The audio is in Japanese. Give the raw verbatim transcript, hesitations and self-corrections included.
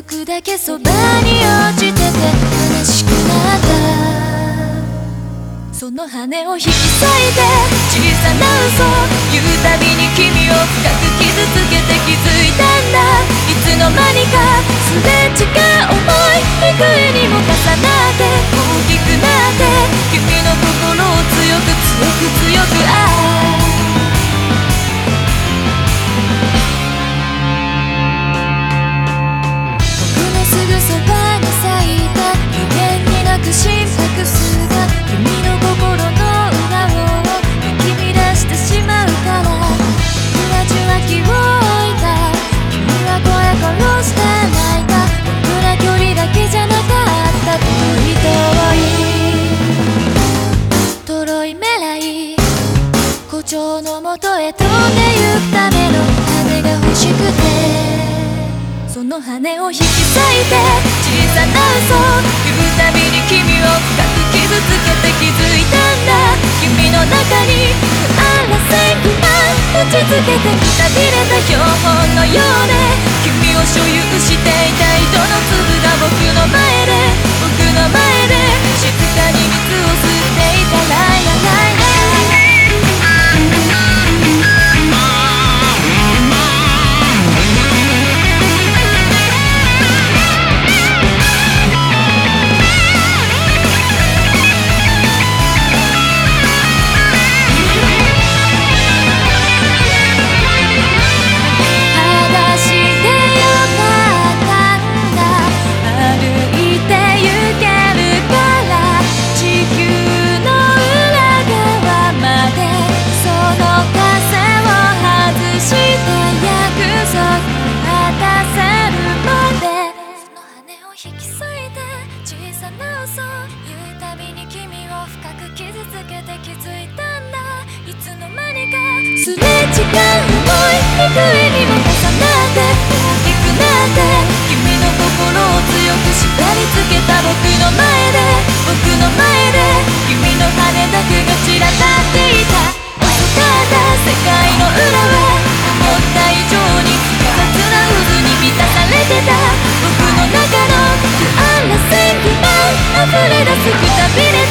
くだけそばに落ちてて悲しくなった。その羽を引き裂いて小さな嘘言うたびに君を深く傷つけて気づいたんだ。いつの間にかすれ違う想い幾重にも重なって大きくなって君の心を強く強く強くああ心拍数が君の心の裏をかき乱してしまうから君は受話器を置いた君は声殺して泣いた僕ら距離だけじゃなかった遠い遠いとろい未来胡蝶のもとへ飛んでゆくための羽が欲しくてその羽を引き裂いて小さな嘘言うたびに君を深く傷つけて気づいたんだ。君の中に不安な線不満打ちつけてくたびれた標本のようで君を所有していた糸の粒が僕の前で僕の前で静かに水を吸っていたらやないね引き裂いて小さな嘘言うたびに君を深く傷つけて気づいたんだ。いつの間にかすれ違う想い幾重にも重なって大きくなって君の心を強く縛り付けた僕の前で僕の前で君の羽だけが散らかっていた遅かった世界の裏は思った以上に複雑な渦に満たされてた僕の中の不安な線不満溢れ出すくたびれ